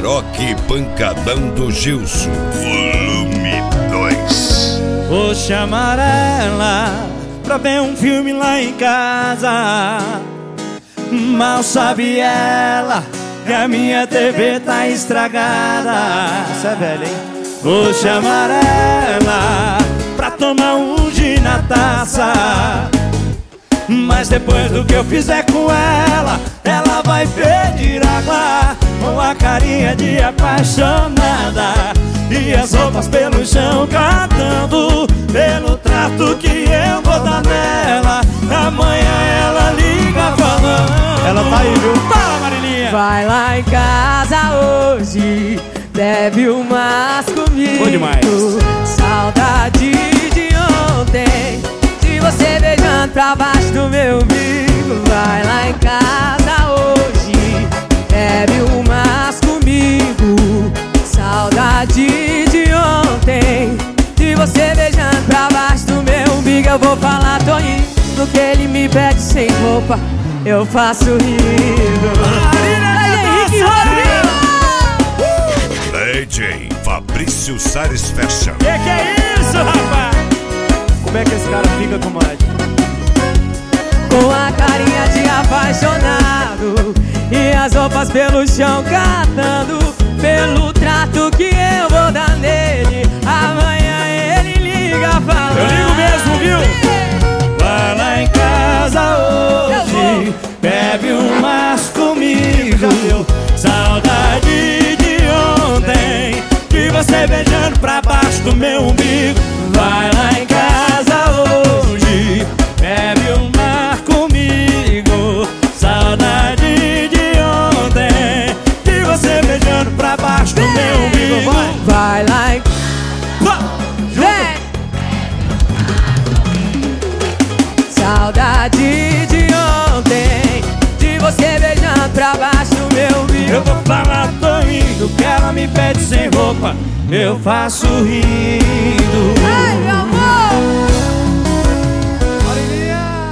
Rock Pancadão do Gilson, volume 2. Vou chamar ela pra ver um filme lá em casa. Mal sabe ela que a minha TV tá estragada. Isso é velho, hein? Vou chamar ela pra tomar um gin na taça. Mas depois do que eu fizer com ela, ela vai pedir água com a carinha de apaixonada e as roupas pelo chão cantando pelo trato que eu vou dar nela. Amanhã ela liga falando. Ela tá aí, viu? Fala, Marilinha! Vai lá em casa hoje, bebe umas comigo. Bom demais. Saudade de ontem, de você beijando pra baixo do meu umbigo. Vai lá em casa hoje, bebe umas comigo. Saudade de ontem, de você beijando pra baixo do meu umbigo. Eu vou falar, tô indo, que ele me pede sem roupa, eu faço rindo. DJ Fabrício Salles Fashion. Que é isso, rapaz? Como é que esse cara fica, comadre? Com a carinha de apaixonado e as roupas pelo chão catando pelo trato que eu vou dar nele. Amanhã ele liga falando. Eu ligo mesmo, viu? Vai lá em casa hoje, bebe umas comigo. Saudade de ontem, de você beijando pra baixo do meu umbigo. Vai lá em casa hoje, bebe uma comigo. Saudade de ontem, de você beijando pra baixo do meu umbigo. Vai lá em... Vem! Saudade de ontem, de você beijando pra baixo do meu umbigo. Eu vou falar, tô indo, que ela me pede sem roupa, eu faço rindo.